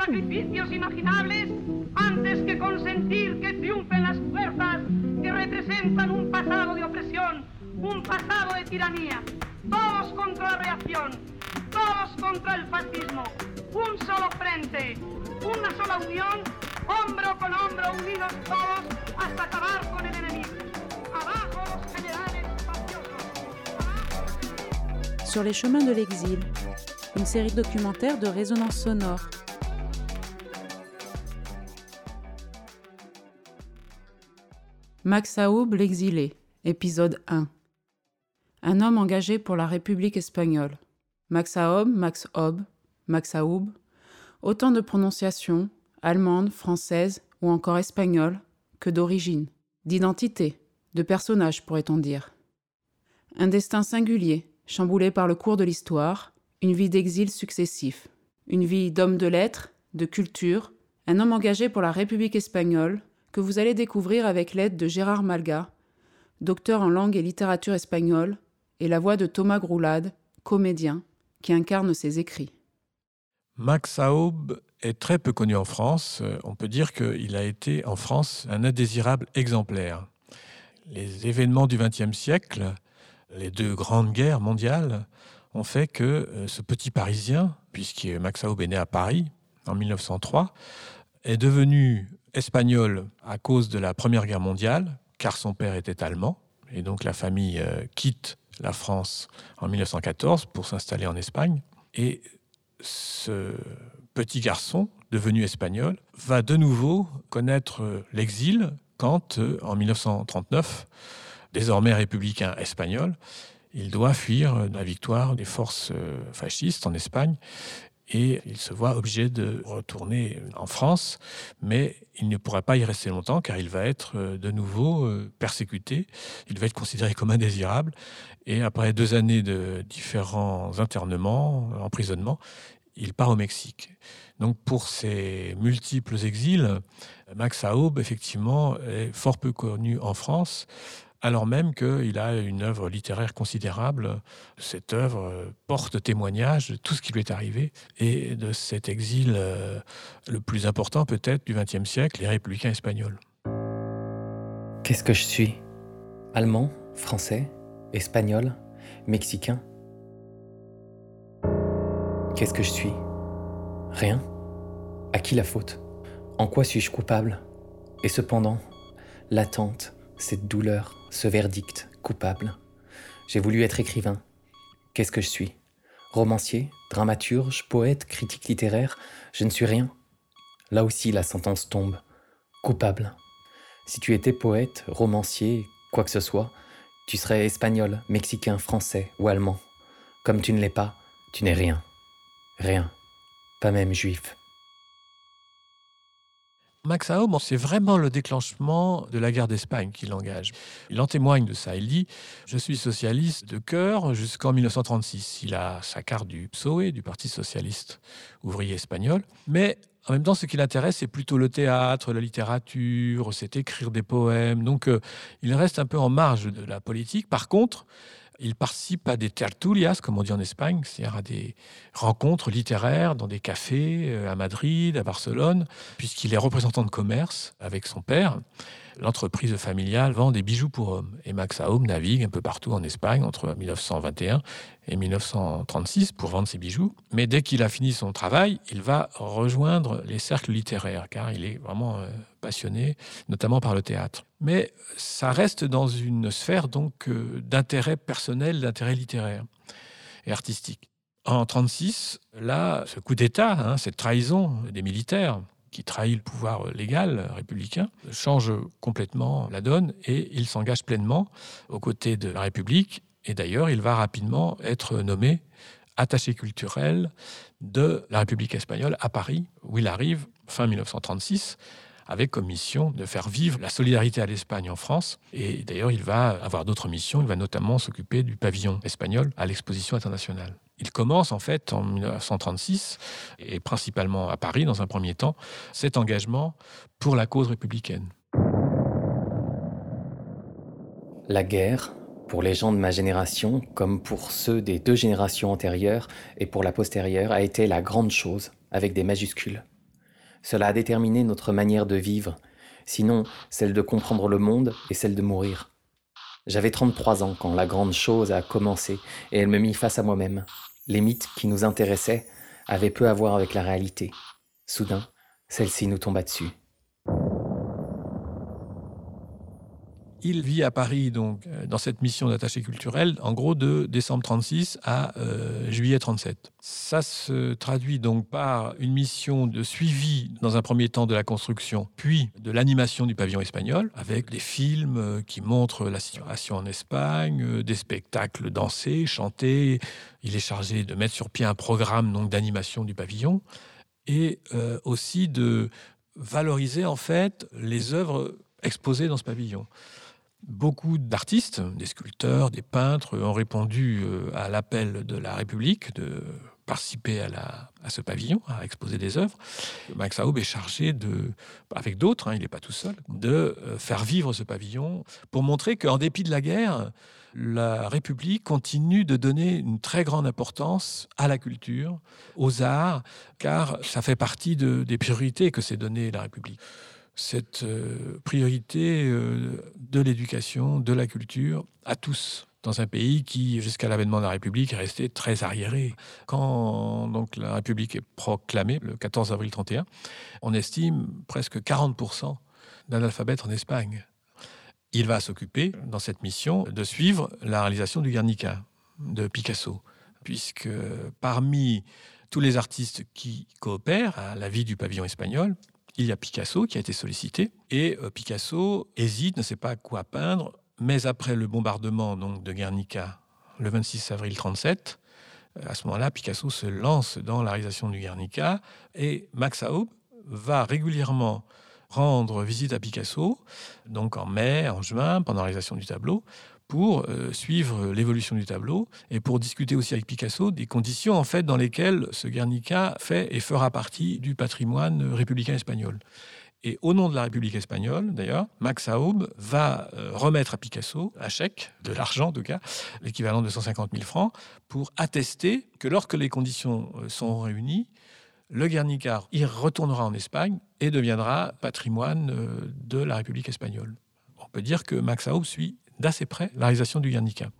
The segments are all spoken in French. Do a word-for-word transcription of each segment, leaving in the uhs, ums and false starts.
sacrificios imaginables antes que consentir que triunfen las fuerzas que representan un pasado de opresión, un pasado de tiranía. Todos contra la reacción, todos contra el fascismo, un solo frente, una sola unión, hombro con hombro, unidos todos hasta acabar con el enemigo. Abajo los generales mafiosos. Sur les chemins de l'exil, une série documentaire de résonance sonore. Max Aub, l'exilé, épisode un. Un homme engagé pour la République espagnole. Max Aub, Max Aub, Max Aub, autant de prononciations, allemandes, françaises ou encore espagnoles, que d'origine, d'identité, de personnage pourrait-on dire. Un destin singulier, chamboulé par le cours de l'histoire, une vie d'exil successif, une vie d'homme de lettres, de culture, un homme engagé pour la République espagnole que vous allez découvrir avec l'aide de Gérard Malga, docteur en langue et littérature espagnole, et la voix de Thomas Groulade, comédien, qui incarne ses écrits. Max Aub est très peu connu en France. On peut dire qu'il a été en France un indésirable exemplaire. Les événements du vingtième siècle, les deux grandes guerres mondiales, ont fait que ce petit Parisien, puisque Max Aub est né à Paris en mille neuf cent trois, est devenu espagnol à cause de la Première Guerre mondiale, car son père était allemand, et donc la famille euh, quitte la France en mille neuf cent quatorze pour s'installer en Espagne. Et ce petit garçon, devenu espagnol, va de nouveau connaître l'exil quand, euh, en mille neuf cent trente-neuf, désormais républicain espagnol, il doit fuir la victoire des forces euh, fascistes en Espagne. Et il se voit obligé de retourner en France, mais il ne pourra pas y rester longtemps car il va être de nouveau persécuté. Il va être considéré comme indésirable. Et après deux années de différents internements, emprisonnements, il part au Mexique. Donc pour ces multiples exils, Max Aub, effectivement, est fort peu connu en France, alors même qu'il a une œuvre littéraire considérable. Cette œuvre porte témoignage de tout ce qui lui est arrivé et de cet exil euh, le plus important peut-être du vingtième siècle, les républicains espagnols. Qu'est-ce que je suis ? Allemand, français, espagnol, mexicain ? Qu'est-ce que je suis ? Rien ? À qui la faute ? En quoi suis-je coupable ? Et cependant, l'attente, cette douleur, ce verdict coupable. J'ai voulu être écrivain. Qu'est-ce que je suis ? Romancier, dramaturge, poète, critique littéraire, je ne suis rien. Là aussi, la sentence tombe. Coupable. Si tu étais poète, romancier, quoi que ce soit, tu serais espagnol, mexicain, français ou allemand. Comme tu ne l'es pas, tu n'es rien. Rien. Pas même juif. Max Aub, c'est vraiment le déclenchement de la guerre d'Espagne qui l'engage. Il en témoigne de ça. Il dit « Je suis socialiste de cœur jusqu'en mille neuf cent trente-six ». Il a sa carte du P S O E, du Parti socialiste ouvrier espagnol. Mais en même temps, ce qui l'intéresse, c'est plutôt le théâtre, la littérature, c'est écrire des poèmes. Donc, euh, il reste un peu en marge de la politique. Par contre, il participe à des tertulias, comme on dit en Espagne, c'est-à-dire à des rencontres littéraires dans des cafés à Madrid, à Barcelone, puisqu'il est représentant de commerce avec son père. L'entreprise familiale vend des bijoux pour hommes. Et Max Aub navigue un peu partout en Espagne entre mille neuf cent vingt et un et mille neuf cent trente-six pour vendre ses bijoux. Mais dès qu'il a fini son travail, il va rejoindre les cercles littéraires, car il est vraiment euh, passionné, notamment par le théâtre. Mais ça reste dans une sphère donc euh, d'intérêt personnel, d'intérêt littéraire et artistique. En trente-six, là, ce coup d'État, hein, cette trahison des militaires, qui trahit le pouvoir légal républicain, change complètement la donne et il s'engage pleinement aux côtés de la République. Et d'ailleurs, il va rapidement être nommé attaché culturel de la République espagnole à Paris, où il arrive fin mille neuf cent trente-six, avec comme mission de faire vivre la solidarité à l'Espagne en France. Et d'ailleurs, il va avoir d'autres missions. Il va notamment s'occuper du pavillon espagnol à l'exposition internationale. Il commence en fait en mille neuf cent trente-six, et principalement à Paris dans un premier temps, cet engagement pour la cause républicaine. La guerre, pour les gens de ma génération, comme pour ceux des deux générations antérieures et pour la postérieure, a été la grande chose, avec des majuscules. Cela a déterminé notre manière de vivre, sinon celle de comprendre le monde et celle de mourir. J'avais trente-trois ans quand la grande chose a commencé et elle me mit face à moi-même. Les mythes qui nous intéressaient avaient peu à voir avec la réalité. Soudain, celle-ci nous tomba dessus. Il vit à Paris, donc, dans cette mission d'attaché culturel, en gros, de décembre trente-six à euh, juillet trente-sept. Ça se traduit donc par une mission de suivi, dans un premier temps, de la construction, puis de l'animation du pavillon espagnol, avec des films qui montrent la situation en Espagne, des spectacles dansés, chantés. Il est chargé de mettre sur pied un programme donc, d'animation du pavillon et euh, aussi de valoriser, en fait, les œuvres exposées dans ce pavillon. Beaucoup d'artistes, des sculpteurs, des peintres ont répondu à l'appel de la République de participer à, la, à ce pavillon, à exposer des œuvres. Max Aub est chargé, de, avec d'autres, hein, il n'est pas tout seul, de faire vivre ce pavillon pour montrer qu'en dépit de la guerre, la République continue de donner une très grande importance à la culture, aux arts, car ça fait partie de, des priorités que s'est donné la République. Cette euh, priorité euh, de l'éducation, de la culture, à tous, dans un pays qui, jusqu'à l'avènement de la République, est resté très arriéré. Quand donc, la République est proclamée, le quatorze avril trente et un, on estime presque quarante pour cent d'analphabètes en Espagne. Il va s'occuper, dans cette mission, de suivre la réalisation du Guernica, de Picasso, puisque parmi tous les artistes qui coopèrent à la vie du pavillon espagnol, il y a Picasso qui a été sollicité et euh, Picasso hésite, ne sait pas quoi peindre, mais après le bombardement donc, de Guernica, le vingt-six avril trente-sept, à ce moment-là, Picasso se lance dans la réalisation du Guernica et Max Aub va régulièrement rendre visite à Picasso, donc en mai, en juin, pendant la réalisation du tableau, pour euh, suivre l'évolution du tableau et pour discuter aussi avec Picasso des conditions en fait, dans lesquelles ce Guernica fait et fera partie du patrimoine républicain espagnol. Et au nom de la République espagnole, d'ailleurs, Max Aub va euh, remettre à Picasso un chèque, de l'argent en tout cas, l'équivalent de cent cinquante mille francs, pour attester que lorsque les conditions euh, sont réunies, le Guernica y retournera en Espagne et deviendra patrimoine euh, de la République espagnole. On peut dire que Max Aub suit d'assez près la réalisation du Guernica.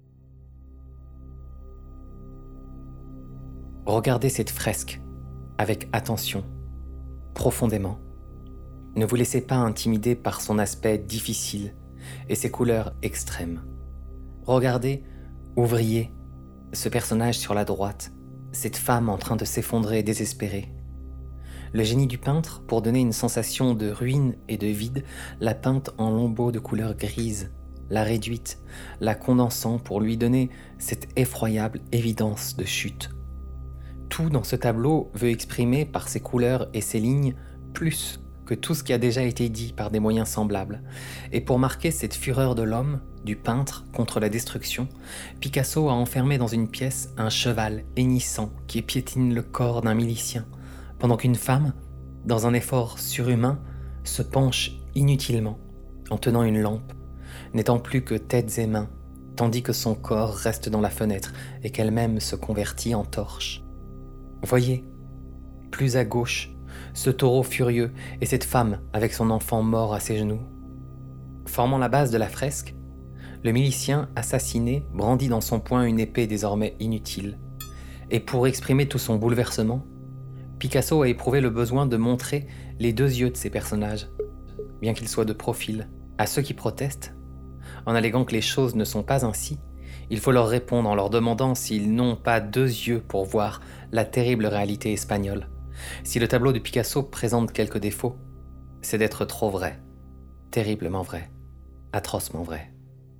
Regardez cette fresque avec attention, profondément. Ne vous laissez pas intimider par son aspect difficile et ses couleurs extrêmes. Regardez, ouvrier, ce personnage sur la droite, cette femme en train de s'effondrer désespérée. Le génie du peintre, pour donner une sensation de ruine et de vide, l'a peinte en lambeaux de couleur grise, l'a réduite, la condensant pour lui donner cette effroyable évidence de chute. Tout dans ce tableau veut exprimer par ses couleurs et ses lignes plus que tout ce qui a déjà été dit par des moyens semblables. Et pour marquer cette fureur de l'homme, du peintre contre la destruction, Picasso a enfermé dans une pièce un cheval hennissant qui piétine le corps d'un milicien, pendant qu'une femme, dans un effort surhumain, se penche inutilement, en tenant une lampe, n'étant plus que têtes et mains, tandis que son corps reste dans la fenêtre et qu'elle-même se convertit en torche. Voyez, plus à gauche, ce taureau furieux et cette femme avec son enfant mort à ses genoux. Formant la base de la fresque, le milicien assassiné brandit dans son poing une épée désormais inutile. Et pour exprimer tout son bouleversement, Picasso a éprouvé le besoin de montrer les deux yeux de ces personnages, bien qu'ils soient de profil. À ceux qui protestent, en alléguant que les choses ne sont pas ainsi, il faut leur répondre en leur demandant s'ils n'ont pas deux yeux pour voir la terrible réalité espagnole. Si le tableau de Picasso présente quelques défauts, c'est d'être trop vrai, terriblement vrai, atrocement vrai.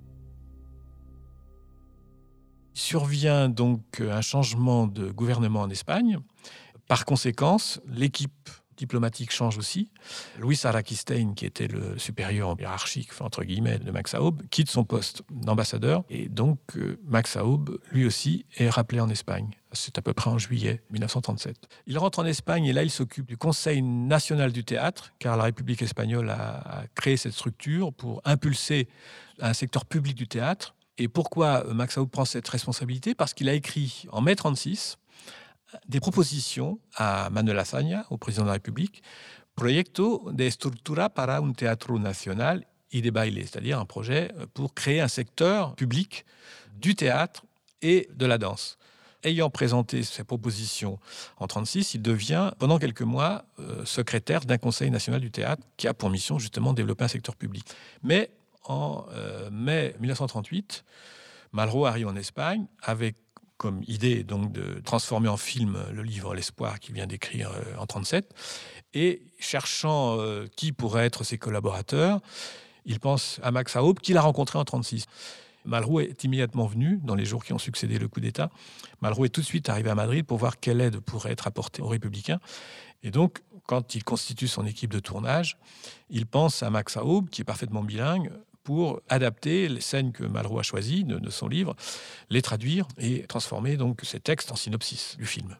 Il survient donc un changement de gouvernement en Espagne. Par conséquence, l'équipe diplomatique change aussi. Luis Araquistain, qui était le supérieur hiérarchique, entre guillemets, de Max Aub, quitte son poste d'ambassadeur. Et donc, euh, Max Aub, lui aussi, est rappelé en Espagne. C'est à peu près en juillet dix-neuf cent trente-sept. Il rentre en Espagne et là, il s'occupe du Conseil national du théâtre, car la République espagnole a, a créé cette structure pour impulser un secteur public du théâtre. Et pourquoi Max Aub prend cette responsabilité ? Parce qu'il a écrit, en mai trente-six, des propositions à Manuel Azaña, au président de la République, Proyecto de estructura para un teatro nacional y de baile, c'est-à-dire un projet pour créer un secteur public du théâtre et de la danse. Ayant présenté ces propositions en mille neuf cent trente-six, il devient, pendant quelques mois, euh, secrétaire d'un conseil national du théâtre qui a pour mission justement de développer un secteur public. Mais en euh, mai mille neuf cent trente-huit, Malraux arrive en Espagne avec comme idée donc de transformer en film le livre L'Espoir qu'il vient d'écrire euh, en mille neuf cent trente-sept. Et cherchant euh, qui pourrait être ses collaborateurs, il pense à Max Aub, qu'il a rencontré en mille neuf cent trente-six. Malraux est immédiatement venu, dans les jours qui ont succédé le coup d'État. Malraux est tout de suite arrivé à Madrid pour voir quelle aide pourrait être apportée aux Républicains. Et donc, quand il constitue son équipe de tournage, il pense à Max Aub, qui est parfaitement bilingue, pour adapter les scènes que Malraux a choisies de, de son livre, les traduire et transformer donc ces textes en synopsis du film.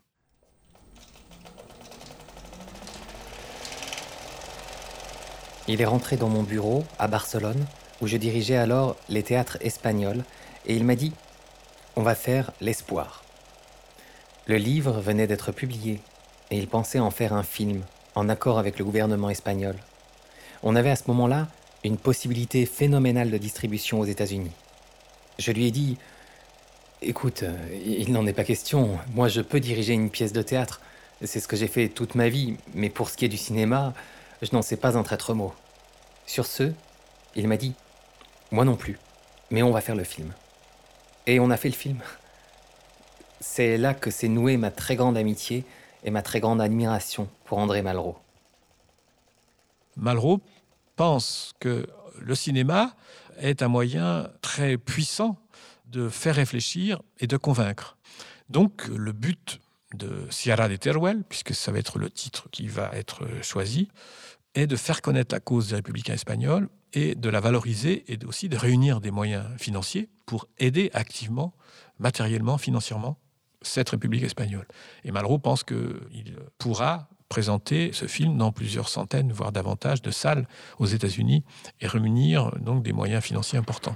Il est rentré dans mon bureau, à Barcelone, où je dirigeais alors les théâtres espagnols, et il m'a dit « On va faire L'Espoir ». Le livre venait d'être publié, et il pensait en faire un film, en accord avec le gouvernement espagnol. On avait à ce moment-là une possibilité phénoménale de distribution aux États-Unis. Je lui ai dit « Écoute, il n'en est pas question, moi je peux diriger une pièce de théâtre, c'est ce que j'ai fait toute ma vie, mais pour ce qui est du cinéma, je n'en sais pas un traître mot. » Sur ce, il m'a dit « Moi non plus, mais on va faire le film. » Et on a fait le film. C'est là que s'est nouée ma très grande amitié et ma très grande admiration pour André Malraux. Malraux pense que le cinéma est un moyen très puissant de faire réfléchir et de convaincre. Donc, le but de Sierra de Teruel, puisque ça va être le titre qui va être choisi, est de faire connaître la cause des républicains espagnols et de la valoriser et aussi de réunir des moyens financiers pour aider activement, matériellement, financièrement, cette République espagnole. Et Malraux pense qu'il pourra présenter ce film dans plusieurs centaines, voire davantage, de salles aux États-Unis et réunir donc des moyens financiers importants.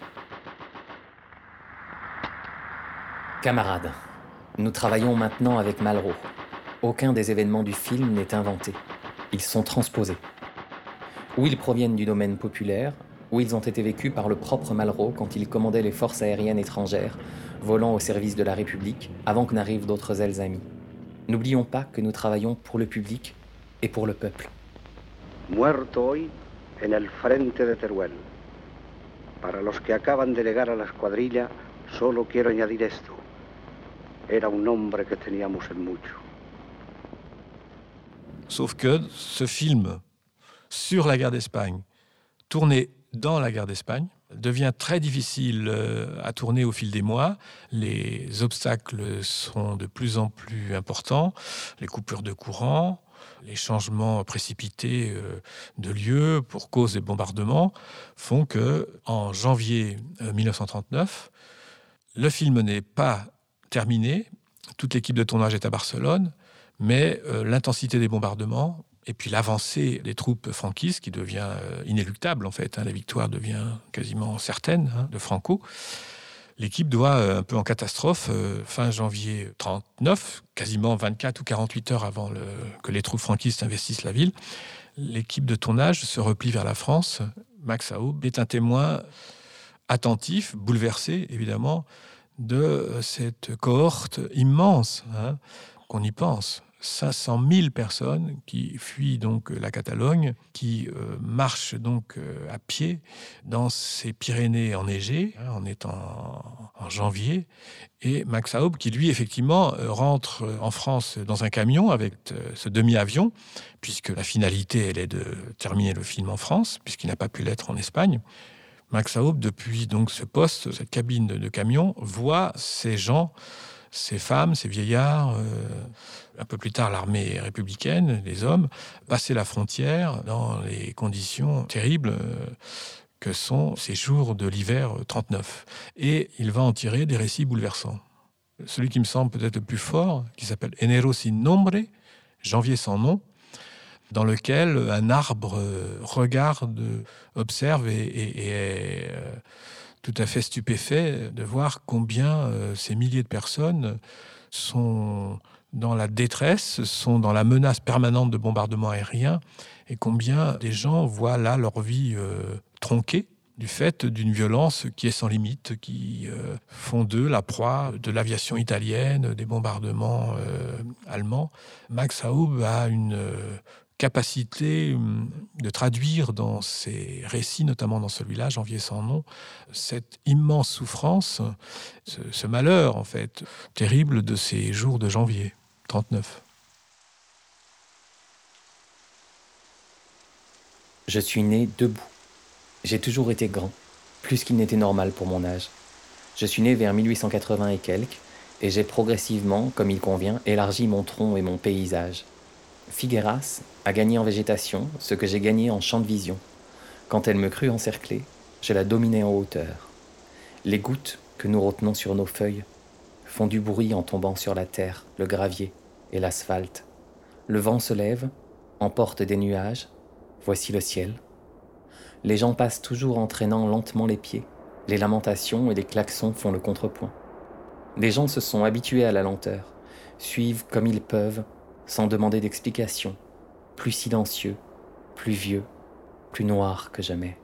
Camarades, nous travaillons maintenant avec Malraux. Aucun des événements du film n'est inventé. Ils sont transposés. Ou ils proviennent du domaine populaire, ou ils ont été vécus par le propre Malraux quand il commandait les forces aériennes étrangères, volant au service de la République, avant que n'arrivent d'autres ailes amies. N'oublions pas que nous travaillons pour le public et pour le peuple. Muerto hoy en el frente de Teruel. Para los que acaban de llegar a la escuadrilla, solo quiero añadir esto. Era un hombre que teníamos en mucho. Sauf que ce film sur la guerre d'Espagne, tourné dans la guerre d'Espagne, devient très difficile à tourner au fil des mois. Les obstacles sont de plus en plus importants, les coupures de courant, les changements précipités de lieu pour cause des bombardements font que, en janvier mille neuf cent trente-neuf, le film n'est pas terminé. Toute l'équipe de tournage est à Barcelone, mais euh, l'intensité des bombardements et puis l'avancée des troupes franquistes qui devient euh, inéluctable en fait, hein, la victoire devient quasiment certaine hein, de Franco. L'équipe doit, euh, un peu en catastrophe, euh, fin janvier trente-neuf, quasiment vingt-quatre ou quarante-huit heures avant le, que les troupes franquistes investissent la ville, l'équipe de tournage se replie vers la France. Max Aub est un témoin attentif, bouleversé évidemment, de cette cohorte immense, hein, qu'on y pense. cinq cent mille personnes qui fuient donc la Catalogne, qui euh, marchent donc euh, à pied dans ces Pyrénées enneigées. Hein, on est en, en janvier. Et Max Aub, qui lui, effectivement, euh, rentre en France dans un camion avec euh, ce demi-avion, puisque la finalité, elle est de terminer le film en France, puisqu'il n'a pas pu l'être en Espagne. Max Aub, depuis donc ce poste, cette cabine de, de camion, voit ces gens, ces femmes, ces vieillards, euh, un peu plus tard l'armée républicaine, les hommes, passer la frontière dans les conditions terribles euh, que sont ces jours de l'hiver trente-neuf. Et il va en tirer des récits bouleversants. Celui qui me semble peut-être le plus fort, qui s'appelle Enero sin nombre, janvier sans nom, dans lequel un arbre regarde, observe et, et, et est euh, tout à fait stupéfait de voir combien euh, ces milliers de personnes sont dans la détresse, sont dans la menace permanente de bombardements aériens, et combien des gens voient là leur vie euh, tronquée du fait d'une violence qui est sans limite, qui euh, font d'eux la proie de l'aviation italienne, des bombardements euh, allemands. Max Aub a une euh, capacité de traduire dans ses récits, notamment dans celui-là, Janvier sans nom, cette immense souffrance, ce, ce malheur, en fait, terrible de ces jours de janvier trente-neuf. Je suis né debout. J'ai toujours été grand, plus qu'il n'était normal pour mon âge. Je suis né vers mille huit cent quatre-vingts et quelques, et j'ai progressivement, comme il convient, élargi mon tronc et mon paysage. Figueras a gagné en végétation ce que j'ai gagné en champ de vision. Quand elle me crut encerclé, je la dominais en hauteur. Les gouttes que nous retenons sur nos feuilles font du bruit en tombant sur la terre, le gravier et l'asphalte. Le vent se lève, emporte des nuages, voici le ciel. Les gens passent toujours en traînant lentement les pieds. Les lamentations et les klaxons font le contrepoint. Les gens se sont habitués à la lenteur, suivent comme ils peuvent, sans demander d'explication, plus silencieux, plus vieux, plus noir que jamais.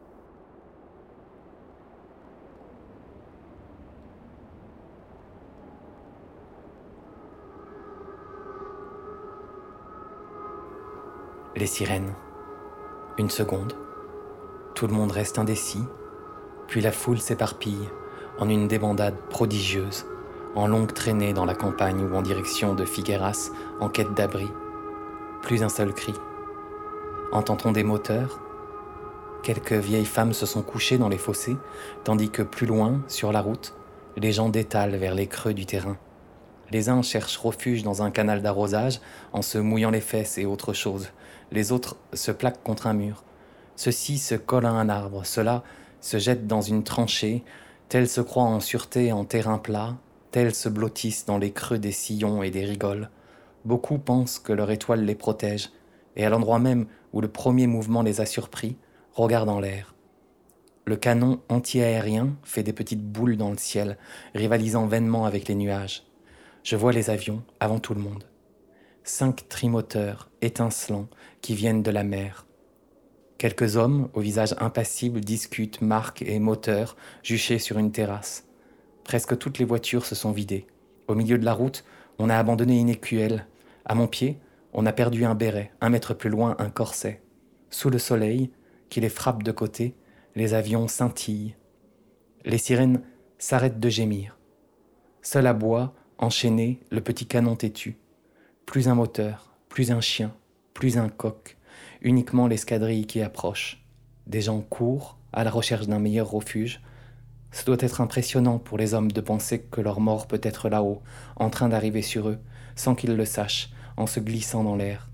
Les sirènes. Une seconde. Tout le monde reste indécis, puis la foule s'éparpille en une débandade prodigieuse, en longue traînée dans la campagne ou en direction de Figueras en quête d'abri. Plus un seul cri. Entend-on des moteurs ? Quelques vieilles femmes se sont couchées dans les fossés, tandis que plus loin, sur la route, les gens détalent vers les creux du terrain. Les uns cherchent refuge dans un canal d'arrosage en se mouillant les fesses et autre chose. Les autres se plaquent contre un mur. Ceux-ci se collent à un arbre, ceux-là se jettent dans une tranchée, tels se croient en sûreté en terrain plat, tels se blottissent dans les creux des sillons et des rigoles. Beaucoup pensent que leur étoile les protège, et à l'endroit même où le premier mouvement les a surpris, regardent en l'air. Le canon anti-aérien fait des petites boules dans le ciel, rivalisant vainement avec les nuages. Je vois les avions avant tout le monde. Cinq trimoteurs étincelants qui viennent de la mer. Quelques hommes, au visage impassible, discutent marques et moteurs, juchés sur une terrasse. Presque toutes les voitures se sont vidées. Au milieu de la route, on a abandonné une écuelle. À mon pied, on a perdu un béret, un mètre plus loin, un corset. Sous le soleil, qui les frappe de côté, les avions scintillent. Les sirènes s'arrêtent de gémir. Seul à bois, enchaîné, le petit canon têtu. Plus un moteur, plus un chien, plus un coq. Uniquement l'escadrille qui approche. Des gens courent à la recherche d'un meilleur refuge. Ce doit être impressionnant pour les hommes de penser que leur mort peut être là-haut, en train d'arriver sur eux, sans qu'ils le sachent, en se glissant dans l'air.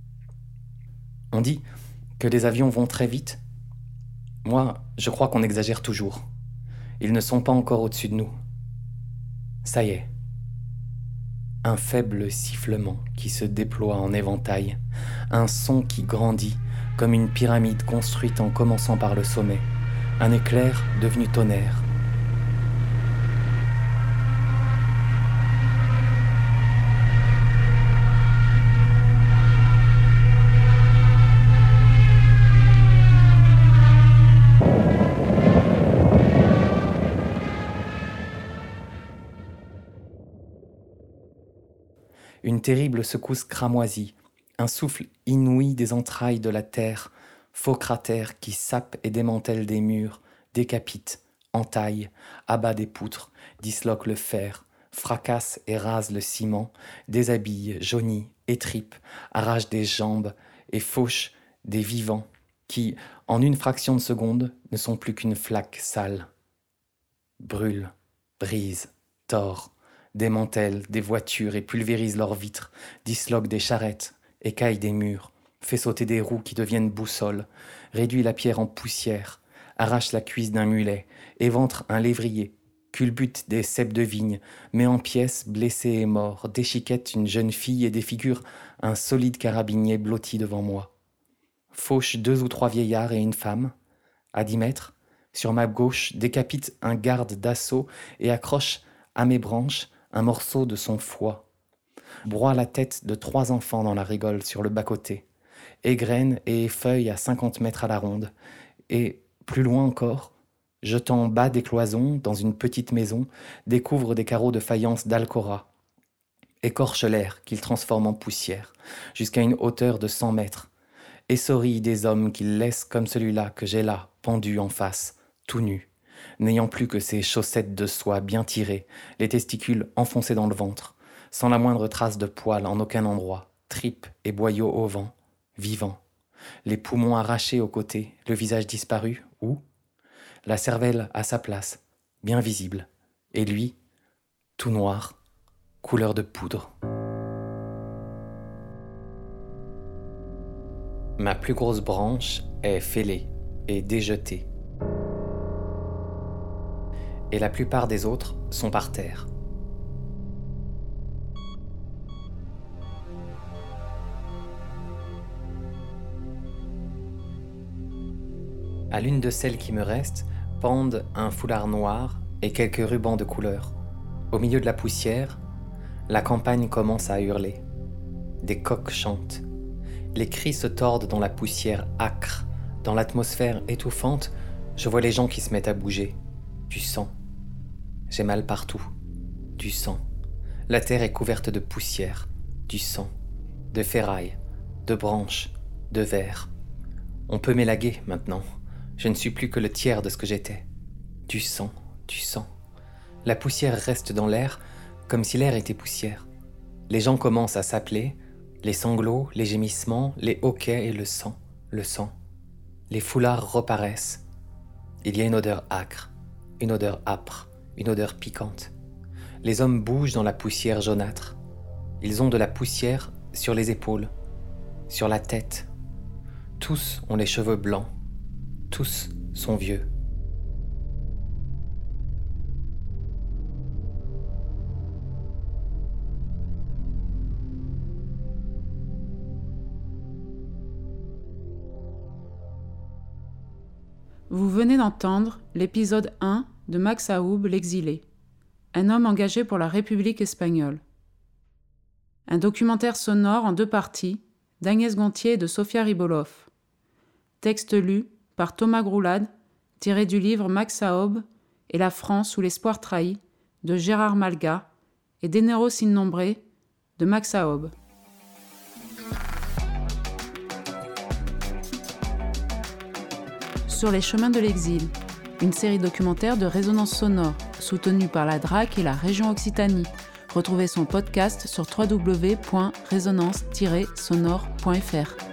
On dit que les avions vont très vite. Moi, je crois qu'on exagère toujours. Ils ne sont pas encore au-dessus de nous. Ça y est. Un faible sifflement qui se déploie en éventail, un son qui grandit comme une pyramide construite en commençant par le sommet, un éclair devenu tonnerre. Une terrible secousse cramoisie, un souffle inouï des entrailles de la terre, faux cratère qui sape et démantèle des murs, décapite, entaille, abat des poutres, disloque le fer, fracasse et rase le ciment, déshabille, jaunit, étripe, arrache des jambes et fauche des vivants qui, en une fraction de seconde, ne sont plus qu'une flaque sale. Brûle, brise, tord, démantèle des voitures et pulvérise leurs vitres, disloque des charrettes, écaille des murs, fait sauter des roues qui deviennent boussoles, réduit la pierre en poussière, arrache la cuisse d'un mulet, éventre un lévrier, culbute des ceps de vigne, met en pièces blessés et morts, déchiquette une jeune fille et défigure un solide carabinier blotti devant moi. Fauche deux ou trois vieillards et une femme. À dix mètres, sur ma gauche, décapite un garde d'assaut et accroche à mes branches un morceau de son foie. broie la tête de trois enfants dans la rigole sur le bas-côté, égrène et effeuille à cinquante mètres à la ronde, et, plus loin encore, jetant bas des cloisons dans une petite maison, découvre des carreaux de faïence d'Alcora, écorche l'air qu'il transforme en poussière, jusqu'à une hauteur de cent mètres, essorille des hommes qu'il laisse comme celui-là que j'ai là, pendu en face, tout nu, n'ayant plus que ses chaussettes de soie bien tirées, les testicules enfoncés dans le ventre, sans la moindre trace de poil en aucun endroit, tripes et boyaux au vent, vivants, les poumons arrachés aux côtés, le visage disparu, ou la cervelle à sa place, bien visible, et lui, tout noir, couleur de poudre. Ma plus grosse branche est fêlée et déjetée, et la plupart des autres sont par terre. À l'une de celles qui me restent, pendent un foulard noir et quelques rubans de couleur. Au milieu de la poussière, la campagne commence à hurler. Des coqs chantent. Les cris se tordent dans la poussière âcre. Dans l'atmosphère étouffante, je vois les gens qui se mettent à bouger. Du sang. J'ai mal partout. Du sang. La terre est couverte de poussière. Du sang. De ferraille. De branches. De verre. On peut m'élaguer maintenant. Je ne suis plus que le tiers de ce que j'étais. Du sang. Du sang. La poussière reste dans l'air, comme si l'air était poussière. Les gens commencent à s'appeler, les sanglots, les gémissements, les hoquets et le sang, le sang. Les foulards reparaissent. Il y a une odeur âcre, une odeur âpre, une odeur piquante. Les hommes bougent dans la poussière jaunâtre. Ils ont de la poussière sur les épaules, sur la tête. Tous ont les cheveux blancs. Tous sont vieux. Vous venez d'entendre l'épisode un de Max Aub, l'exilé, un homme engagé pour la République espagnole. Un documentaire sonore en deux parties d'Agnès Gontier et de Sofia Ribolov. Texte lu par Thomas Groulade, tiré du livre Max Aub et la France sous l'espoir trahi de Gérard Malga et Deneros in Nombre de Max Aub. Sur les chemins de l'exil, une série documentaire de résonance sonore, soutenue par la D R A C et la région Occitanie. Retrouvez son podcast sur w w w point résonance tiret sonore point f r.